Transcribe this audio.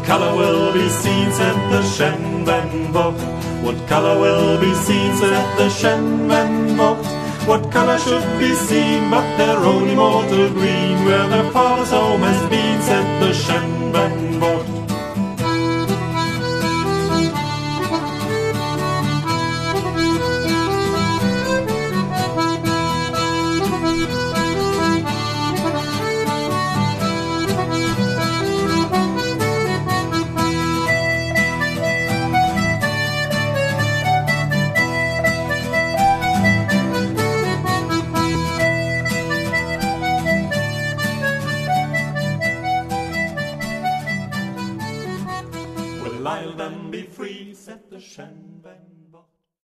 colour will be seen, said the Shenvenbocht? What colour will be seen, said the Shenvenbocht? What colour should be seen but their own immortal green, where their father's home has been, said the Shenvenbocht. Well, I'll then be free, said the Shenvenbocht.